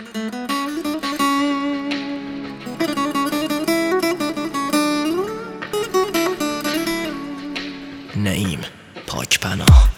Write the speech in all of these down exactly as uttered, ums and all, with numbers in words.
نعیم پاکپناه.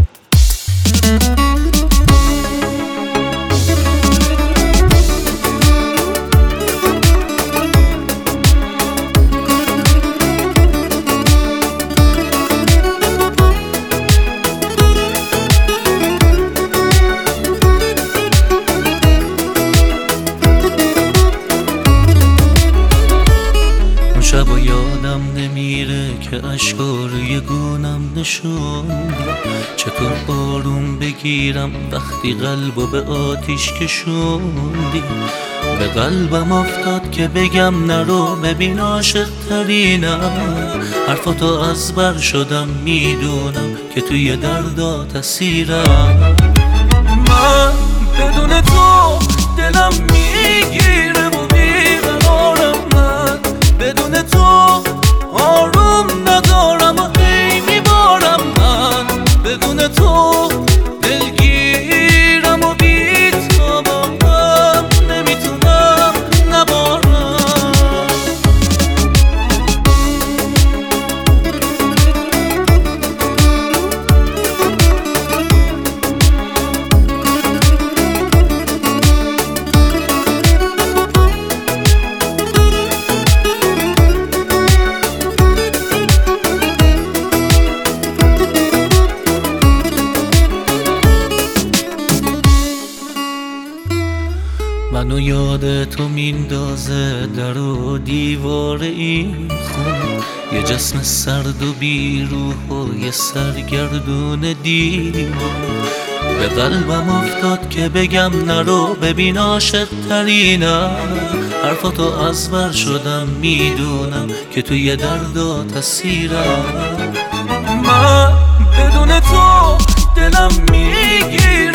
شب یادم نمیره که اشکا روی گونم نشوندی، چطور آروم بگیرم وقتی قلبو به آتیش کشوندی. به قلبم افتاد که بگم نرو ببین عاشق ترینم، حرفاتو از بر شدم میدونم که توی دردات اسیرم. من بدون تو دلم میگیره و بیقرارم، من بدون تو آروم ندارم و هی میبارم، من بدون تو دلگیرم و بیتابم، نمیتونم نبارم. منو یاد تو میندازه در و دیوار این خونه، یه جسم سرد و بیروح و یه سرگردون دیوانه. به قلبم افتاد که بگم نرو ببین عاشق ترینم، حرفاتو از بر شدم میدونم که توی دردات اسیرم. من بدون تو دلم میگیره